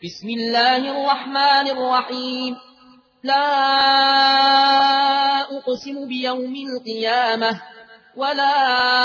بسم الله الرحمن الرحيم. لا أقسم بيوم القيامة ولا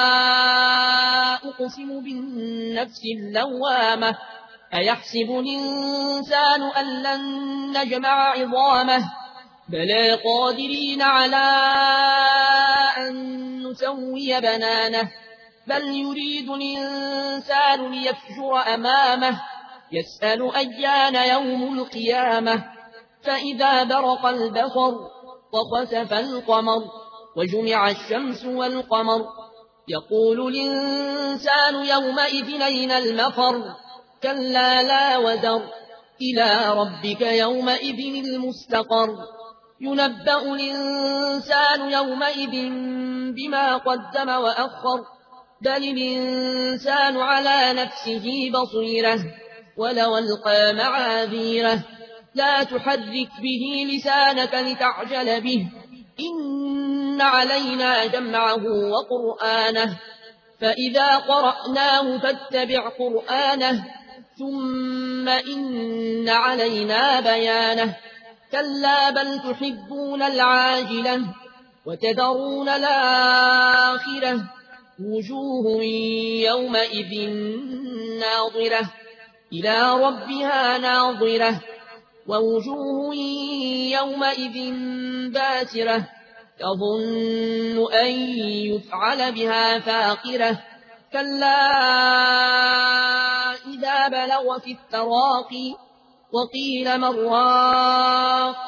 أقسم بالنفس اللوامة. أيحسب الإنسان أن لن نجمع عظامه بلى قادرين على أن نسوي بنانه. بل يريد الإنسان ليفجر أمامه يسأل أيان يوم القيامة. فإذا برق البصر وخسف القمر وجمع الشمس والقمر يقول الإنسان يومئذ أين المفر. كلا لا وزر إلى ربك يومئذ المستقر. ينبأ الإنسان يومئذ بما قدم وأخر. بل الإنسان على نفسه بصيرة ولو ألقى معاذيره. لا تحرك به لسانك لتعجل به إن علينا جمعه وقرآنه فإذا قرأناه فاتبع قرآنه ثم إن علينا بيانه. كلا بل تحبون العاجلة وتذرون الآخرة. وجوه يومئذ ناظرة إلى ربها ناظرة ووجوه يومئذ باسرة تظن أن يفعل بها فاقرة. كلا إذا بلغت التراقي وقيل من راق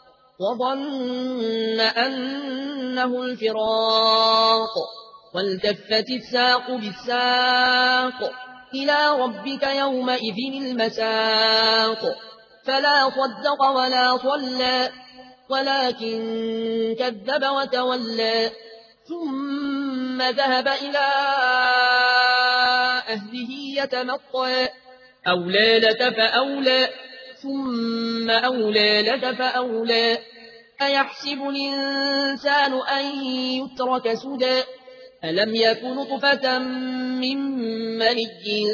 وظن أنه الفراق والتفت الساق بالساق إلى ربك يومئذ المساق. فلا صدق ولا صلى ولكن كذب وتولى ثم ذهب إلى أهله يتمطى. أولى لك فأولى ثم أولى لك فأولى. أيحسب الإنسان أن يترك سدى ألم يك نطفة من مني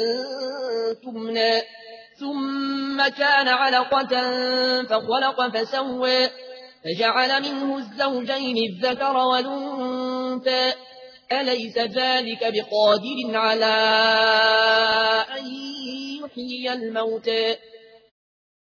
تمنى ثم كان علقة فخلق فسوى فجعل منه الزوجين الذكر والأنثى. أليس ذلك بقادر على أن يحيي الموتى